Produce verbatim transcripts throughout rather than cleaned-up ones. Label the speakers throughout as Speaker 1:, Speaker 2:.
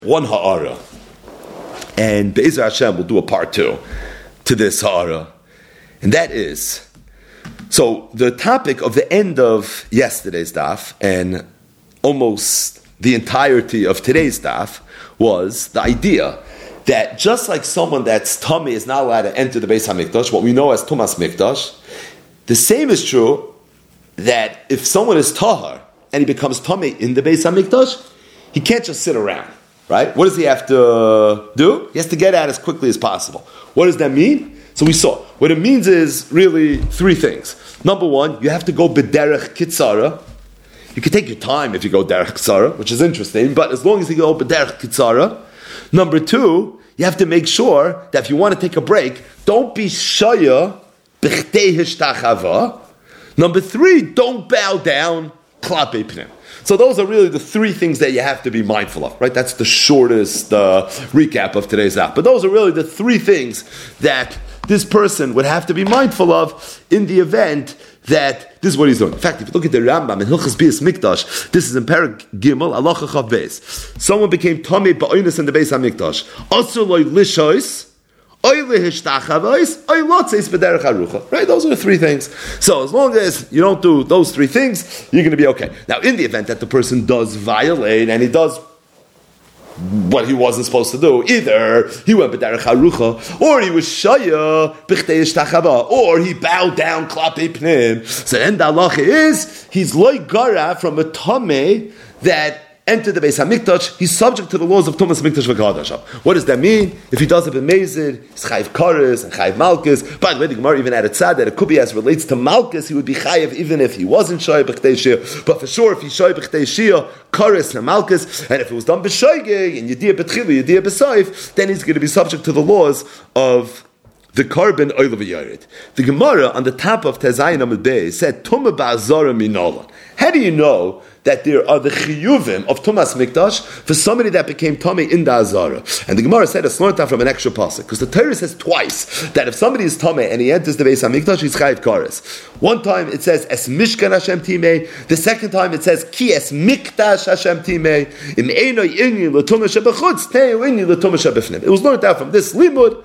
Speaker 1: One ha'ara, and Be'ezer Hashem will do a part two to this ha'ara, and that is, so the topic of the end of yesterday's daf and almost the entirety of today's daf was the idea that just like someone that's tummy is not allowed to enter the Beis HaMikdash, what we know as Tumas Mikdash, the same is true that if someone is tahar and he becomes tummy in the Beis HaMikdash, he can't just sit around. Right? What does he have to do? He has to get out as quickly as possible. What does that mean? So we saw. What it means is really three things. Number one, you have to go b'derech kitzara. You can take your time if you go derech kitzara, which is interesting, but as long as you go b'derech kitzara. Number two, you have to make sure that if you want to take a break, don't be shaya b'chtei hishtachava. Number three, don't bow down klapei pnim. So those are really the three things that you have to be mindful of, right? That's the shortest uh, recap of today's app. But those are really the three things that this person would have to be mindful of in the event that this is what he's doing. In fact, if you look at the Rambam in Hilchos Bias Mikdash, this is in Perek Gimel, Halacha Chav Beis. Someone became Tamei Ba'oinus in the Beis HaMikdash. Asur lo lishois, right? Those are the three things. So as long as you don't do those three things, you're going to be okay. Now, in the event that the person does violate and he does what he wasn't supposed to do, either he went b'derech harucha, or he was shaya b'chtei ishtachava, or he bowed down klapei pnim. So then the halacha is he's loy gara from a tamei that entered the Beis HaMikdash, he's subject to the laws of Tumas Mikdash v'Kahadasham. What does that mean? If he does it b'mezid, he's chayiv kares and chayiv malchus. By the way, the Gemara even added tzad that it could be as relates to malchus, he would be chayiv even if he wasn't shoy b'chtei shia. But for sure, if he's shoy b'chtei shia, kares and malchus, and if it was done b'shoygeg and yediyah b'tchilu, yediyah b'soif, then he's going to be subject to the laws of the carbon oil of a yared. The Gemara on the top of Tezayin Amud Bey said, Tumah ba'azara minolan. How do you know that there are the chiyuvim of Tumas Mikdash for somebody that became Tomei in the Azara? And the Gemara said it's learned out from an extra pasuk, because the Torah says twice that if somebody is Tomei and he enters the Beis HaMikdash, he's chayiv kares. One time it says es mishkan Hashem timei. The second time it says ki es mikdash Hashem timei. Im eino inni l'tumah shebechutz teu inni l'tumah shebefnim. It was learned out from this limud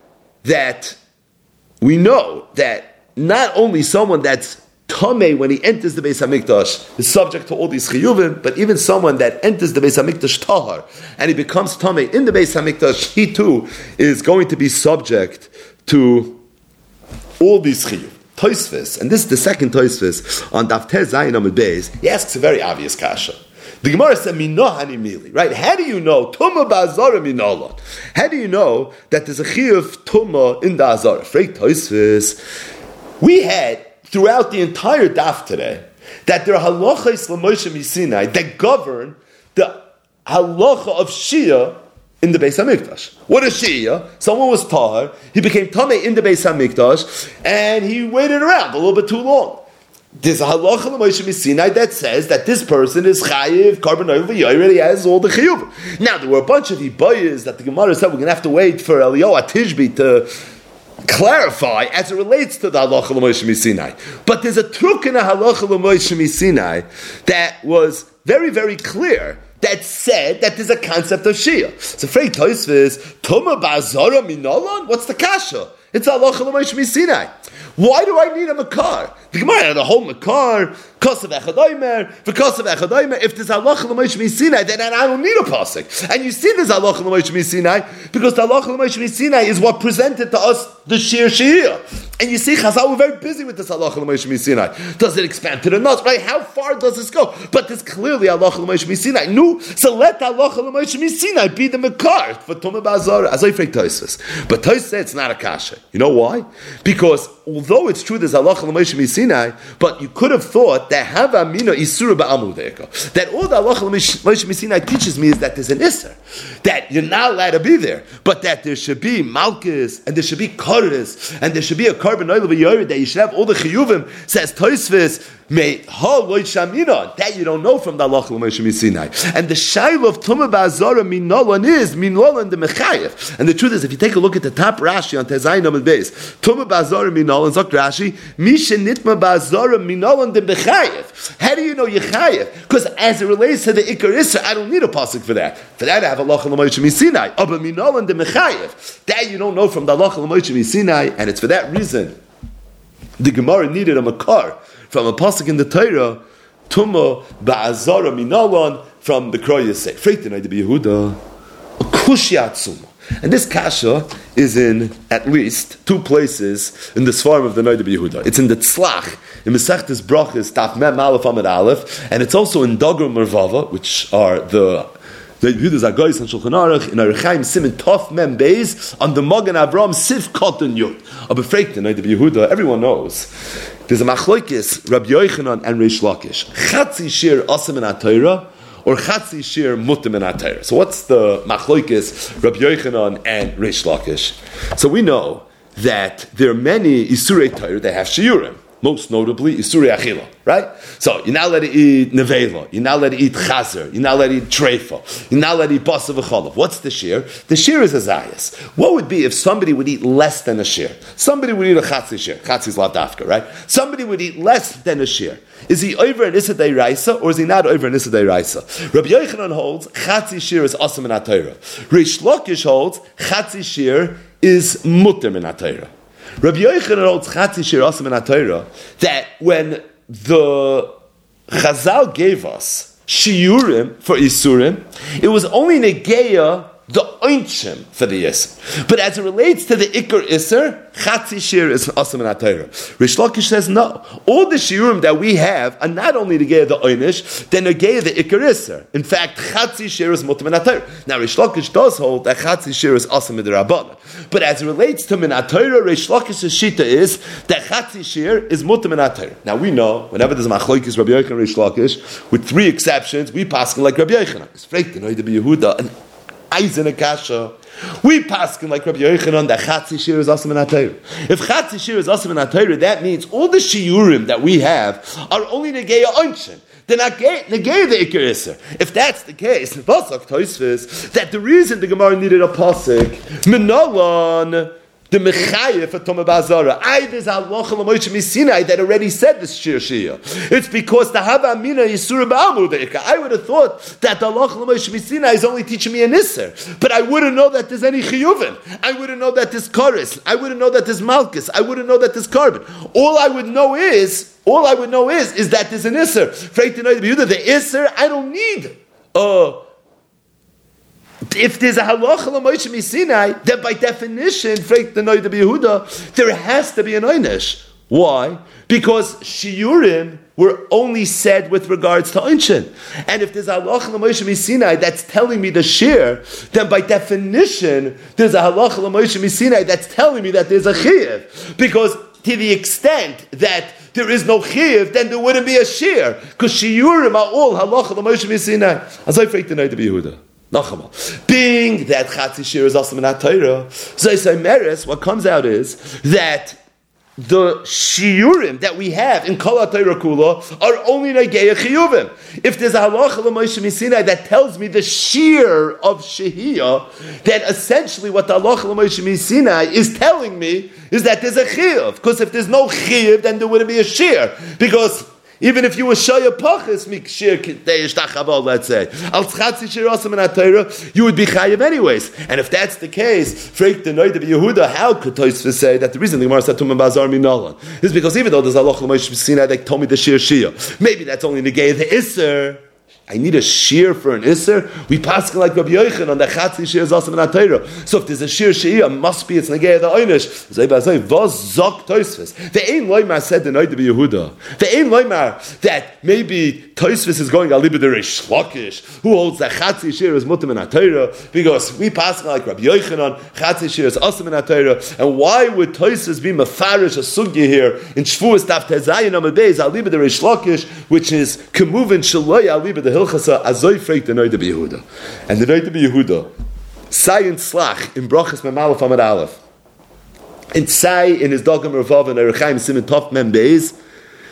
Speaker 1: that we know that not only someone that's Tamei when he enters the Beis HaMikdash is subject to all these chiyuvim, but even someone that enters the Beis HaMikdash tahar and he becomes Tamei in the Beis HaMikdash, he too is going to be subject to all these chiyuv. Tosfos, and this is the second Tosfos on Daf Ter Zayin Amud Beis, he asks a very obvious kasha. The Gemara said, "Minohani mili." Right? How do you know Tumah ba'azara minolot? How do you know that there's a chiyuv Tumah in the Azara? Freit Tosfos, we had throughout the entire daf today that there are halachas l'Moshe Misinai that govern the halacha of Shia in the Beis HaMikdash. What is Shia? Someone was tahar, he became tamei in the Beis HaMikdash, and he waited around a little bit too long. There's a halacha l'Moshe Misinai that says that this person is chayiv carbon oil v'yoyer, he has all the chiyuv. Now there were a bunch of ibayas that the Gemara said we're going to have to wait for Eliyahu Atishbi to clarify as it relates to the halacha l'Moshe Misinai. But there's a truk in the halacha l'Moshe Misinai that was very, very clear that said that there's a concept of Shia. So Freit Tosfos, Tumah ba'azara minolon? What's the kasha? It's halacha l'Moshe Misinai. Why do I need a makar? The Gemara had a whole makar, kosav echadaymer, v'kosav echadaymer. If there's halacha l'Moshe Misinai, then I don't need a pasuk. And you see this halacha l'Moshe Misinai because the halacha l'Moshe Misinai is what presented to us the shir shir. And you see, Chazal were very busy with this halacha l'Moshe Misinai. Does it expand to the nuts? Right? How far does this go? But there's clearly halacha l'Moshe Misinai. No, so let halacha l'Moshe Misinai be the makar for Tumah ba'azara. As I freak Tosfos, but Tosfos said it's not a kasha. You know why? Because although it's true there's halacha l'Moshe Misinai, but you could have thought that hava mina isura ba'amud deika. That all the halacha l'Moshe Misinai teaches me is that there's an isser, that you're not allowed to be there, but that there should be malchus and there should be kares and there should be a carbon oil of a yored, that you should have all the chiyuvim. Says Tosfos, May ha loy shamina, that you don't know from the halacha l'Moshe Sinai. And the shaila of Tumah ba'azara min nolan is min nolan the mechayev. And the truth is, if you take a look at the top Rashi on Tezayin Amud Beis, Tumah ba'azara min nolan, Zok Rashi, misha nitma ba'azara min nolan the mechayev. How do you know yechayev? Because as it relates to the Ikar Isra, I don't need a pasuk for that. For that I have a halacha l'Moshe Sinai. But min nolan the mechayev, that you don't know from the halacha l'Moshe Sinai, and it's for that reason the Gemara needed a makar from a pasuk in the Torah, Tumah ba'azara minalan, from the Kroy Yisei. Freitinai de Yehuda, a kushya tzuma. And this kasha is in at least two places in the Sfarim of the Noda B'Yehuda. It's in the Tzlach, in Mesechtes Brachos, Taf Mem Aleph Amud Aleph, and it's also in Dogger Mervava, which are the the Yehuda's Agos and Shulchan Aruch in Arechaim Simin Tov Mem Beis on the Magen Avraham Sif Kotten Yud. Aber fragt the Noda B'Yehuda, everyone knows. There's a machlokes Rabbi Yochanan and Reish Lakish. Chatzi shir asem in Torah or chatzi shir mutem in Torah. So what's the machlokes Rabbi Yochanan and Reish Lakish? So we know that there are many isurei Torah that have shiurim. Most notably, Isurei Achila, right? So, you're not allowed to eat Nevela, you're not allowed to eat Chazer, you're not allowed to eat Treifa, you're not allowed to eat Basav V'chalav. What's the shear? The shear is a Zayas. What would be if somebody would eat less than a shear? Somebody would eat a Chatzi shear. Chatzi is Lavdafka, right? Somebody would eat less than a shear. Is he over an Issa Deiraisa, or is he not over an Issa Deiraisa? Rabbi Yochanan holds, Chatzi shear is Asam in HaTorah. Reish Lakish holds, Chatzi shear is Mutter in HaTorah. Rabbi Yochanan holds Chatzi shir asam in HaTorah that when the Chazal gave us shiurim for isurim, it was only negeya the oinchim for the yisr. But as it relates to the ikar isser, Chatzi shir is asam in HaTorah. Reish Lakish says no. All the shiurim that we have are not only negeya the oinish, they're negeya the ikar isser. In fact, Chatzi shir is mutam in HaTorah. Now Reish Lakish does hold that Chatzi shir is asam in the Rabbanah. But as it relates to min HaTorah, Reish Lakish's shita is that Chatzi shir is mutam in HaTorah. Now we know, whenever there's a machlokes Rabbi Yochanan and Reish Lakish, with three exceptions, we pass like Rabbi Yochanan. It's freaked, Noda B'Yehuda, and Eisen a kasha. We paskin like Rabbi Yochanan that Chatzi shir is asam in HaTorah. If Chatzi shir is asam in HaTorah, that means all the shiurim that we have are only negeya onshin. They're not negay the ikar iser. If that's the case, Vasach Tosfos, that the reason the Gemara needed a pasuk minalan the mechayev for Tumah ba'azara. I there's a halacha l'Moshe Sinai that already said this shir shia. It's because the hava amina yisura ba'amud. I would have thought that the halacha l'Moshe Sinai is only teaching me an iser, but I wouldn't know that there's any chiyuvin. I wouldn't know that there's karis. I wouldn't know that there's malchus. I wouldn't know that there's carbon. All I would know is, all I would know is, is that there's an iser. The iser, I don't need. Uh, If there's a halacha l'Moshe Sinai, then by definition, the Noda B'Yehuda, there has to be an oynish. Why? Because shiurim were only said with regards to Einshin. And if there's a halacha l'Moshe Sinai that's telling me the shir, then by definition, there's a halacha l'Moshe Sinai that's telling me that there's a chiyuv. Because to the extent that there is no chiyuv, then there wouldn't be a shir. Because shiurim are all halacha l'Moshe Sinai. As I freak the Noda B'Yehuda. Being that Chatzi shir is also in HaTorah, so I say meres, what comes out is that the shiurim that we have in Kol HaTorah Kula are only negeya chiyuvim. If there's a halacha l'Moshe Sinai that tells me the shir of shehiyah, then essentially what the halacha l'Moshe Sinai is telling me is that there's a chiyuv. Because if there's no chiyuv, then there wouldn't be a shir. Because even if you were shaya pachas mikshir kiteish tachabal, let's say al tzchatzi shir asam in HaTorah, you would be chayav anyways. And if that's the case, freak the Noda B'Yehuda, how could Tosfos say that the reason the Gemara said Tumah ba'azara minalan is because even though there's a halacha l'Moshe Sinai that told me the shir shia, maybe that's only negay the iser. I need a shear for an iser. We pass like Rabbi Yochanan on the Chatzi shir is also in HaTorah. So if there's a shear she'iyah, must be it's negei the oynish. Zay b'azay vos zok Tosfos. The ein loymar said the Noda B'Yehuda. The ein loymar that maybe Tosfos is going alibi the Reish Lakish, who holds that Chatzi shir is mutam in HaTorah, because we pass like Rabbi Yochanan, Chatzi shir is also in HaTorah. And why would Tosfos be mafarish a sugya here in Shvuas Daf Tezayin Amud Beis alibi the Reish Lakish, which is kemuvin shaloy alibi the Hilchasa Azoy Freik the Noda B'Yehuda. And the Noda B'Yehuda, Sai in Slach, in Brachas Mem Aleph Amud Aleph, and Sai in his Dogam Ravav and Erechaim Simen Tov Mem Beis,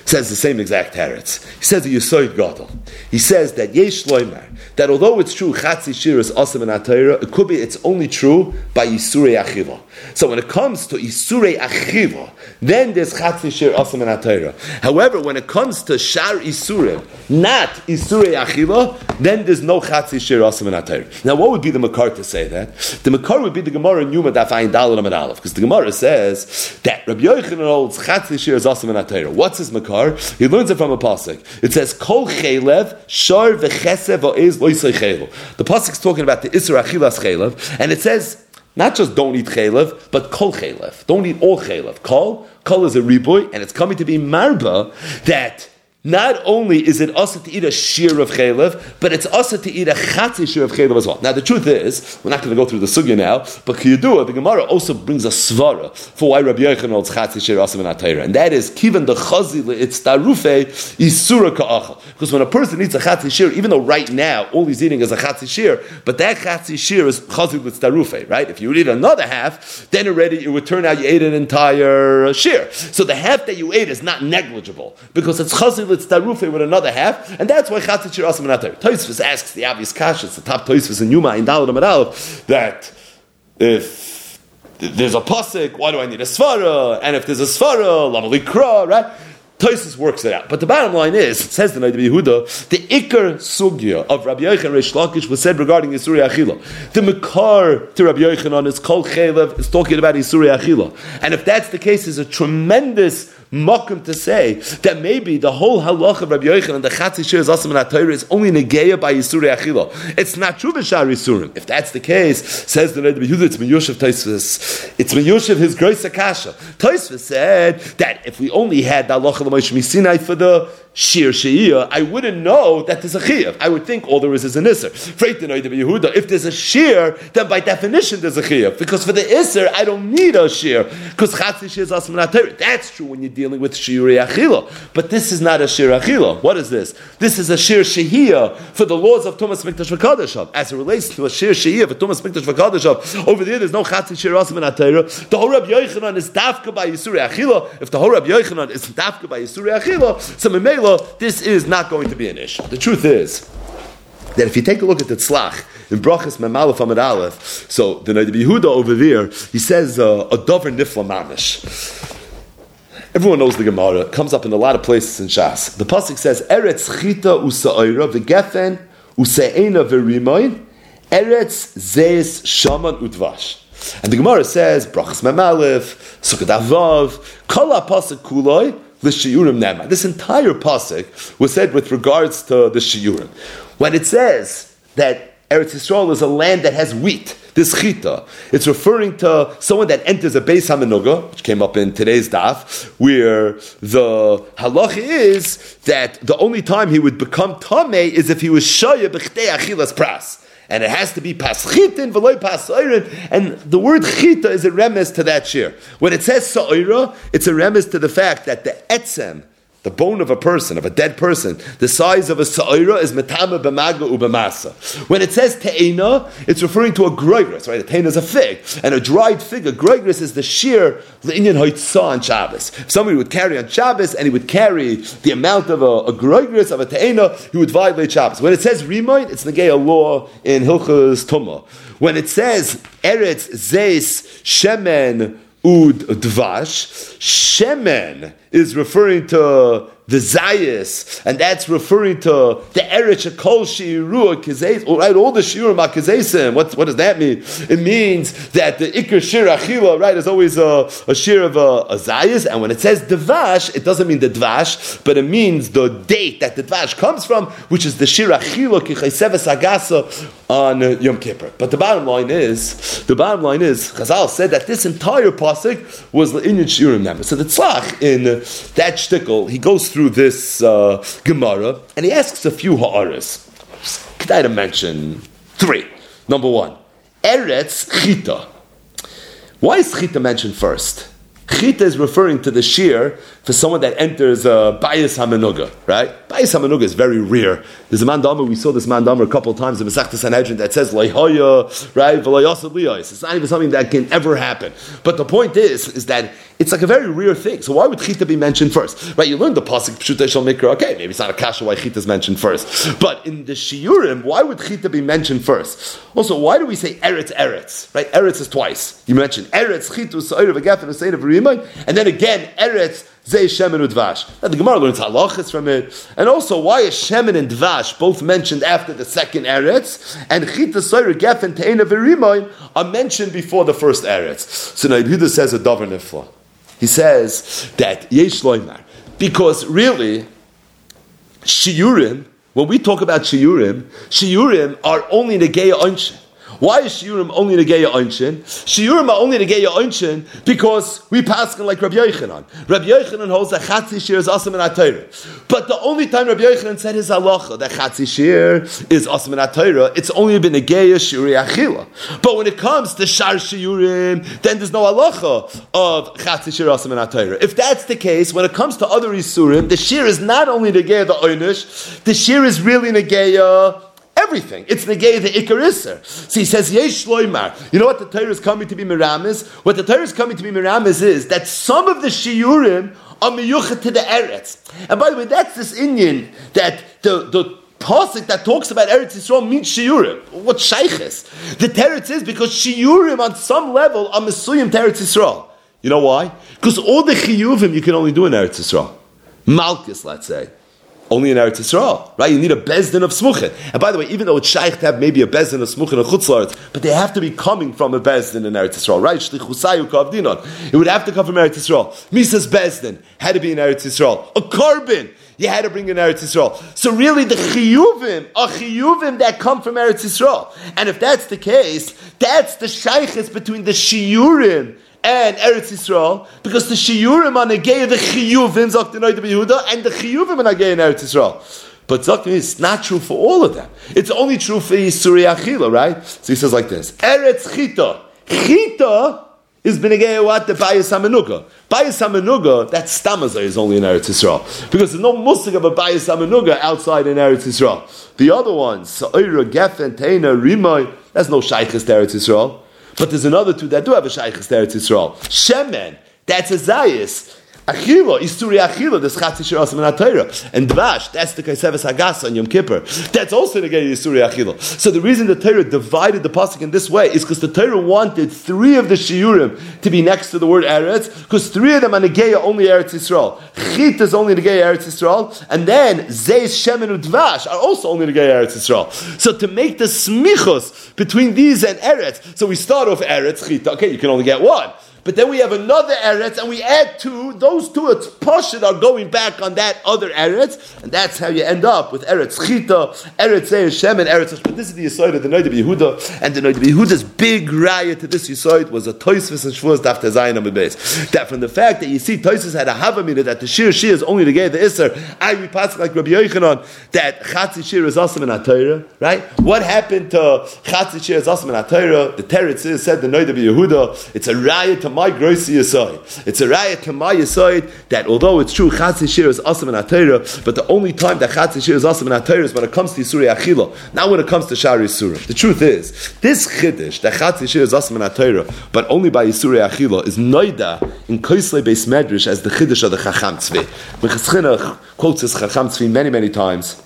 Speaker 1: says the same exact teretz. He says the Yesod Gadol. He says that Yesh Loimer, that although it's true Chatzi Shir is Asam and Atayra, it could be it's only true by Yisurei Achiva. So when it comes to Yisurei Achiva, then there's Chatzi Shir Asam and Atayra. However, when it comes to Shar Isurim, not Yisurei Achiva, then there's no Chatzi Shir Asam and Atayra. Now, what would be the Makar to say that? The Makar would be the Gemara in Yuma Daf Ayin Daled Amud Aleph, because the Gemara says that Rabbi Yochanan holds Chatzi Shir is Asam and Atayra. What's his Makar? He learns it from a pasuk. It says Kol Chelev Shar v'Chesed v'Oz loisay Chelev. The pasuk is talking about the Isur Achilas Chelev, and it says not just don't eat Chelev, but Kol Chelev. Don't eat all Chelev. Kol Kol is a riboy, and it's coming to be marba that not only is it also to eat a shear of chaylev, but it's also to eat a chatzi shear of chaylev as well. Now the truth is, we're not going to go through the sugya now, but Kiyadua, the Gemara also brings a svara for why Rabbi Yochanan holds chatzi shear asim and atayra, and that is kivan the chazi it's tarufe isura ka'achal. Because when a person eats a chatzi shear, even though right now all he's eating is a chatzi shear, but that chatzi shear is chazi it's tarufe, right? If you would eat another half, then already it would turn out you ate an entire shear. So the half that you ate is not negligible because it's chazi it's tarufe with another half, and that's why Chatzi Shir Asam and Atayra. Tosfos asks the obvious kasha, it's the top Tosfos in Yuma in Daled Amud Aleph, that if there's a pasuk, why do I need a svara? And if there's a svara, lama likra, right? Tosfos works it out. But the bottom line is, it says the Noda B'Yehuda, the Iker Sugya of Rabbi Yochanan Reish Lakish was said regarding Yisurei Achila. The Makar to Rabbi Yochanan is Kol Chelev, is talking about Yisurei Achila. And if that's the case, there's a tremendous makom to say that maybe the whole halach of Rabbi Yochanan and the Chatzi Shir Asam and Atayra is only negeya by Yisurei Achila. It's not true b'shar Yisurim. If that's the case, says the Noda B'Yehuda, it's Miyoshev Tosfos. It's Miyoshev his Grois Akasha. Tosfos said that if we only had the halacha l'Moshe Misinai for the Shir She'iyah, I wouldn't know that there's a chiyuv. I would think all there is is an isser. Freit the Noda B'Yehuda, if there's a shir, then by definition there's a chiyuv. Because for the isser, I don't need a shir. Because Chatzi Shir is Asam and Atayra. That's true when you're dealing with Shirei Achila. But this is not a Shir Achila. What is this? This is a Shir She'iyah for the laws of Tumas Mikdash V'Kadoshav. As it relates to a Shir She'iyah for Tumas Mikdash V'Kadoshav, over there there's no Chatzi Shir Asam and Atayra. The whole Rabbi Yochanan is dafka by Yisurei Achila. If the whole Rabbi Yochanan is dafka by Yisurei Achila, so Memela, this is not going to be an issue. The truth is that if you take a look at the tzlach in Brachas Memalef Amud Aleph, so the Noda B'Yehuda over there, he says uh, a dover nifla mamish. Everyone knows the Gemara. It comes up in a lot of places in Shas. The pasuk says Eretz chita usa'ira v'gefen use'ena v'rimoin Eretz zeis shaman udvash. And the Gemara says Brachas Memalef Sukkot Avav Kol ha'pasuk kuloi. This entire pasuk was said with regards to the shiurim. When it says that Eretz Yisrael is a land that has wheat, this chita, it's referring to someone that enters a Beis HaMenuga, which came up in today's daf, where the halacha is that the only time he would become tamei is if he was shaya b'chtei achilas pras. And it has to be paschitin v'loy pasayrin. And the word chita is a remes to that shir. When it says sa'ira, it's a remes to the fact that the etzem, the bone of a person, of a dead person, the size of a sa'ira is metama b'maga ub'masa. When it says te'ena, it's referring to a groigris, right? A te'ena is a fig. And a dried fig, a groigris is the shear l'inyan hoitzah on Shabbos. If somebody would carry on Shabbos and he would carry the amount of a, a groigris, of a te'ena, he would violate Shabbos. When it says rimoin, it's negay a law in Hilchos Tumah. When it says eretz zeis shemen ud dvash, shemen is referring to the Zayis, and that's referring to the Eretz Shekol Shi'irua Kizeis, all right, all the Shi'urim HaKizeisim. What, what does that mean? It means that the Iker Shir Achila, right, is always a, a Shir of a, a Zayis, and when it says Dvash, it doesn't mean the Dvash, but it means the date that the Dvash comes from, which is the Shir Achila Kichaiseves Agasa on uh, Yom Kippur. But the bottom line is, the bottom line is, Chazal said that this entire pasuk was the Inyan Shi'urim number. So the Tzlach, in uh, that shtickle, he goes through this uh, Gemara, and he asks a few ha'aras. Could I mention three? Number one, Eretz Chita. Why is Chita mentioned first? Chita is referring to the shear for someone that enters uh, Bayis HaMenuga, right? Bayis HaMenuga is very rare. There's a mandama, we saw this mandama a couple of times in Masechta Sanhedrin that says, Leihoya, right? It's not even something that can ever happen. But the point is, is that it's like a very rare thing. So why would Chita be mentioned first? Right? You learned the Pasuk Pshutei Shel Mikra. Okay, maybe it's not a kasha why Chita is mentioned first. But in the Shiurim, why would Chita be mentioned first? Also, why do we say Eretz, Eretz? Right? Eretz is twice. You mentioned Eretz, Chitu, Sa'ir, V'gaf, and Sa'ir, V'rimay. And then again, Eretz, Zeh, Shemen, Udvash. Now the Gemara learns halachas from it. And also, why is Shemen and Dvash both mentioned after the second Eretz? And Chita, Sa'ir, V'gaf, and Te'ena, V'rimay are mentioned before the first Eretz. So now Yehuda says a davar nifla. He says that Yesh Loimar, because really, Shiurim, when we talk about Shiurim, Shiurim are only the Geya Einshin. Why is Shiurim only the Geya Einshin? Shiurim are only the Geya Einshin because we pass like Rabbi Yochanan. Rabbi Yochanan holds that Chatzi Shir is Asam in HaTorah. But the only time Rabbi Yochanan said his halacha that Chatzi Shir is Asam in HaTorah, it's only been a Geya Shiri Achila. But when it comes to Shar Shiurim, then there's no halacha of Chatzi Shir Asam in HaTorah. If that's the case, when it comes to other Isurim, the Shir is not only the Geya the Oynish, the Shir is really the Geya everything. It's the Negei, the Ikar Isser. So he says, Yesh Loimar. You know what the Torah is coming to be Miramis? What the Torah is coming to be Miramis is that some of the Shiurim are Miyuchat to the Eretz. And by the way, that's this Indian that the, the Pasuk that talks about Eretz Yisrael means Shiurim. What Sheiches? The Teretz is because Shiurim on some level are Mesuyim to Eretz Yisrael. You know why? Because all the Chiyuvim you can only do in Eretz Yisrael. Malchus, let's say. Only in Eretz Yisrael, right? You need a bezdin of smuchin. And by the way, even though it's shaykh to have maybe a bezdin of smuchin or chutzlaretz, but they have to be coming from a bezdin in Eretz Yisrael, right? Shlichusayu kavdinon. It would have to come from Eretz Yisrael. Mises bezdin had to be in Eretz Yisrael. A carbon you had to bring in Eretz Yisrael. So really, the chiyuvim are chiyuvim that come from Eretz Yisrael. And if that's the case, that's the shaykhis between the shiurim and Eretz Yisrael, because the Shiurim are Negei the Chiyuvim, Zok Denoi de Yehuda, and the Chiyuvim are Negei in Eretz Yisrael. But Zok it's not true for all of them. It's only true for Yisuri Achila, right? So he says like this: Eretz Chita, Chita is Benegei what the Bayis HaMenuga. Bayis HaMenuga, that Stamazah is only in Eretz Yisrael, because there's no musig of a Bayis HaMenuga outside in Eretz Yisrael. The other ones, Sa'ira, Gefen, Teina, Rimai, that's no Shaykhis to Eretz Yisrael. But there's another two that do have a shaykhis to Eretz Yisrael. Shemen, that's a zayis. Achila, Isuri Achila, that's Chatzi Shir Asam in HaTorah. And Dvash, that's the Kaiseves Hagasa on Yom Kippur. That's also the Isuri Achila. So the reason the Torah divided the pasuk in this way is because the Torah wanted three of the Shiurim to be next to the word Eretz, because three of them are Negeya only Eretz Yisrael. Chit is only Negeya Eretz Yisrael, and then Zeis, Shemen, and Dvash are also only Negeya Eretz Yisrael. So to make the smichos between these and Eretz, so we start off Eretz, Chit, okay, you can only get one. But then we have another Eretz, and we add two. Those two Pashut are going back on that other Eretz, and that's how you end up with Eretz Chita, Eretz Zeir Shem, and Eretz. But this is the Yesod of the Noda B'Yehuda, and the Noda B'Yehuda's big raya to this Yesod was a Tosfos and Shvuos Daf Tezayin on the base. That from the fact that you see Tosfos had a Havamina that the Shir Shir is only to get the Isser, I repass like Rabbi Yochanan that Chatzi Shir is Asam in HaTorah, right? What happened to Chatzi Shir is Asam in HaTorah? The Teretz is said the Noda B'Yehuda. It's a raya to my grossy aside. It's a raya to my aside that although it's true Chatzi Shir is Asam in HaTorah, but the only time that Chatzi Shir is Asam in HaTorah is when it comes to Yisuri Achila, not when it comes to Shari Yisurim. The truth is, this Chiddush, that Chatzi Shir is Asam in HaTorah, but only by Yisuri Achila, is Noida in Koislei Beis Medrash as the Chiddush of the Chacham Tzvi. Mechas Chinuch quotes this Chacham Tzvi many, many times,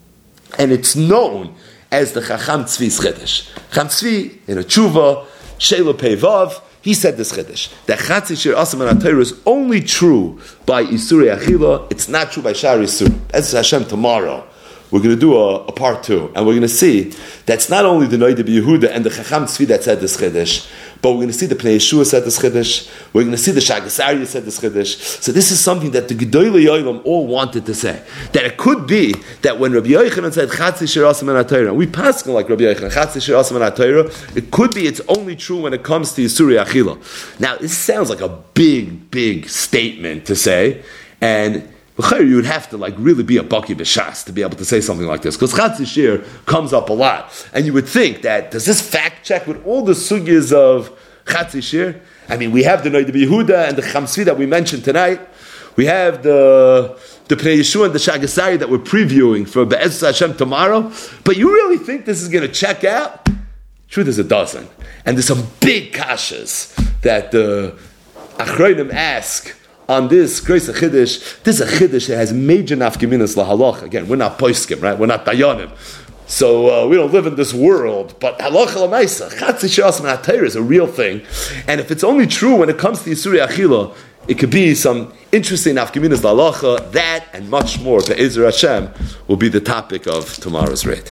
Speaker 1: and it's known as the Chacham Tzvi's Chiddush. Chacham Tzvi, in a tshuva, Sheila Peivav, he said this Chiddush, that Chatzi Shir Asam in HaTorah is only true by Yisuri Achila, it's not true by Shari Yisurim. That's Hashem tomorrow. We're going to do a, a part two, and we're going to see that's not only the Noda B'Yehuda and the Chacham Tzvi that said this Chiddush, but we're going to see the Pnei Yeshua said this Chiddush, we're going to see the Shagas Aryeh said this Chiddush. So this is something that the Gedolei Yolam all wanted to say. That it could be that when Rabbi Yochanan said Chatzi Shir Asam in HaTorah, we pass like Rabbi Yochanan, Chatzi Shir Asam in HaTorah, it could be it's only true when it comes to Yisuri Achila. Now, this sounds like a big, big statement to say, and you would have to like really be a Baki B'Shas to be able to say something like this, because Chatzi Shir comes up a lot, and you would think that does this fact check with all the sugyas of Chatzi Shir? I mean, we have the Noda B'Yehuda and the Chacham Tzvi that we mentioned tonight. We have the the Pnei Yeshua and the Shagasari that we're previewing for Be'ez Hashem tomorrow. But you really think this is going to check out? Truth is, it doesn't. And there's some big kashas that the Achronim ask on this Kreis Chiddush. This is a Chiddush that has major nafkeminas lahalacha. Again, we're not poiskim, right? We're not dayanim. So uh, we don't live in this world, but halacha l'maisa, chatzi she'as min ha'Torah is a real thing. And if it's only true when it comes to Yisuri Achila, it could be some interesting nafkeminas l'halacha. That and much more, Be'ezer Hashem, will be the topic of tomorrow's read.